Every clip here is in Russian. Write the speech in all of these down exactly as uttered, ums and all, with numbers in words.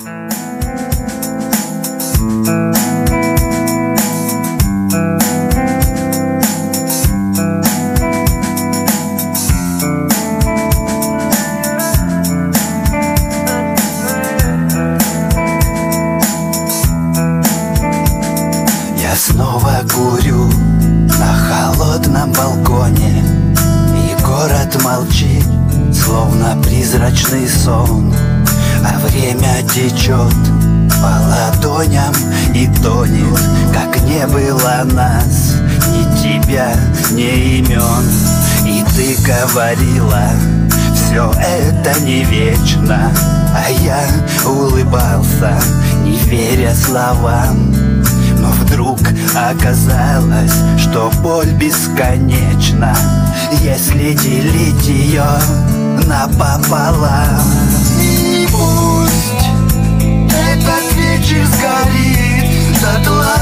Я снова курю на холодном балконе, и город молчит, словно призрачный сон. А время течет по ладоням и тонет, как не было нас, ни тебя, ни имен. И ты говорила, все это не вечно, а я улыбался, не веря словам. Но вдруг оказалось, что боль бесконечна, если делить ее напополам. И пусть этот вечер сгорит дотла,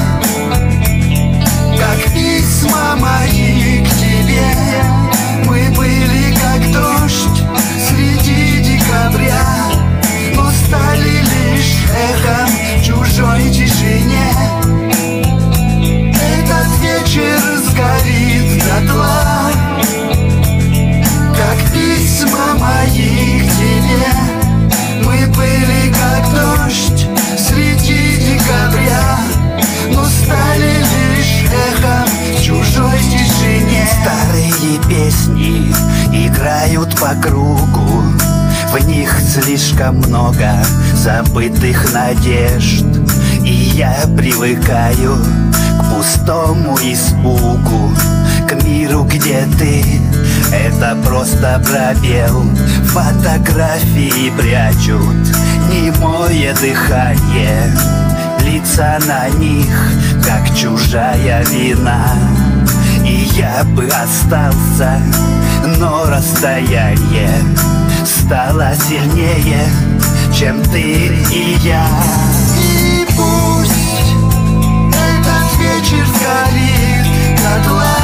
как письма мои к тебе. Мы были как дождь среди декабря, но стали лишь эхом в чужой тишине. Этот вечер сгорит дотла, как письма мои к тебе. Мы были как дождь среди декабря, но стали лишь эхом в чужой тишине. Старые песни играют по кругу, в них слишком много забытых надежд. И я привыкаю к пустому испугу, к миру, где ты — это просто пробел. Фотографии прячут немое дыхание, лица на них, как чужая вина. И я бы остался, но расстояние стало сильнее, чем ты и я. И пусть этот вечер сгорит дотла,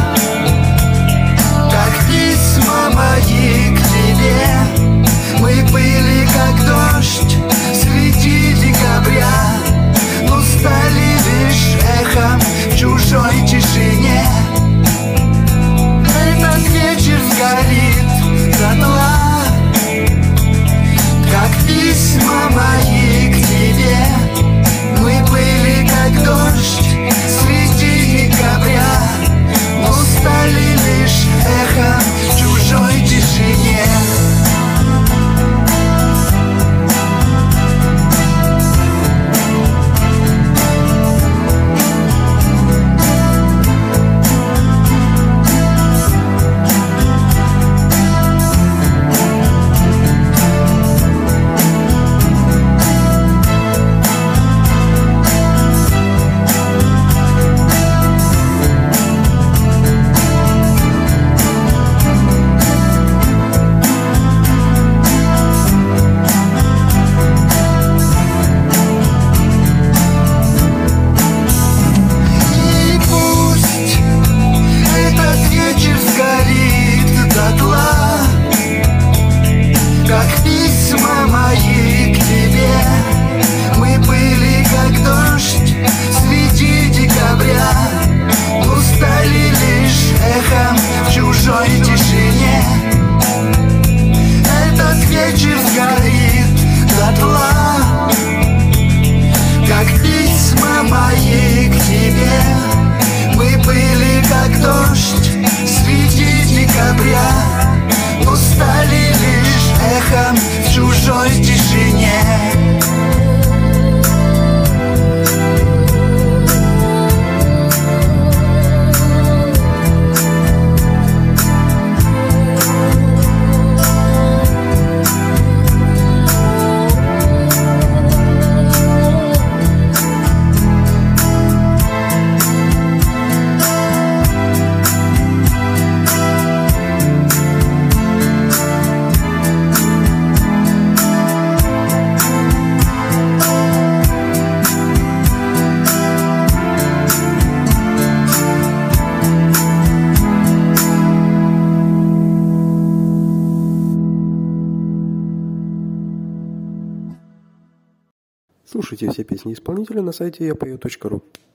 как письма мои к тебе. Мы были как дождь среди декабря, но стали лишь эхом в чужой тишине. Этот вечер сгорит дотла, как письма мои к тебе. Мы были как дождь среди декабря, но стали лишь эхом в чужой тишине. Слушайте все песни исполнителя на сайте я пою точка ру.